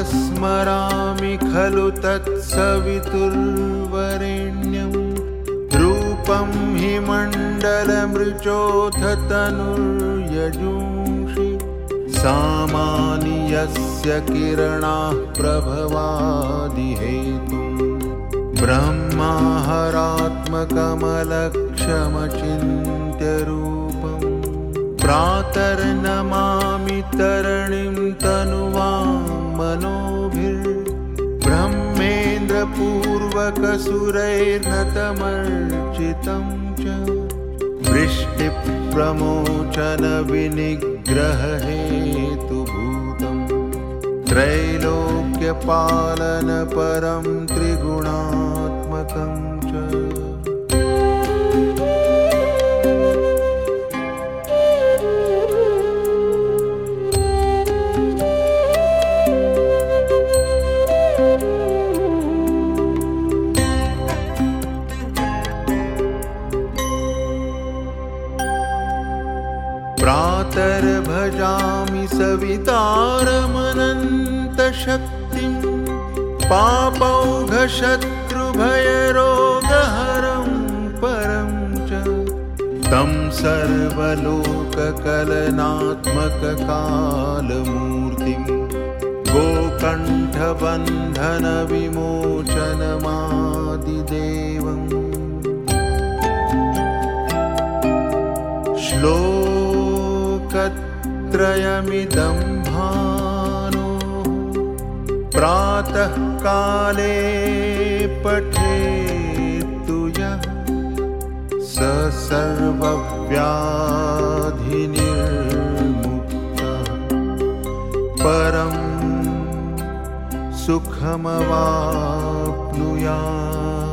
स्मरामि खलु तत्सवितुर्वरेण्यं रूपं हि मण्डलमृचोऽथ तनुर्यजूंषि सामानि यस्य किरणाः प्रभवादिहेतुं ब्रह्माहरात्मकमलक्ष्यमचिन्त्यरूपं प्रातर्नमामि तरणिं तनुवां मनोभिर्ब्रह्मेन्द्रपूर्वकसुरैर्नतमर्चितं च वृष्टिप्रमोचनविनिग्रहहेतुभूतं त्रैलोक्यपालनपरं त्रिगुणात्मकं च प्रातर्भजामि सवितारमनन्तशक्तिं पापौघशत्रुभयरोगहरं परं च तं सर्वलोककलनात्मककालमूर्तिं गोकण्ठबन्धनविमोचनमादिदेवम् त्रयमिदं भानो प्रातः काले पठेत्तु यः स सर्वव्याधिनिर्मुक्तः परं सुखमवाप्नुयात्।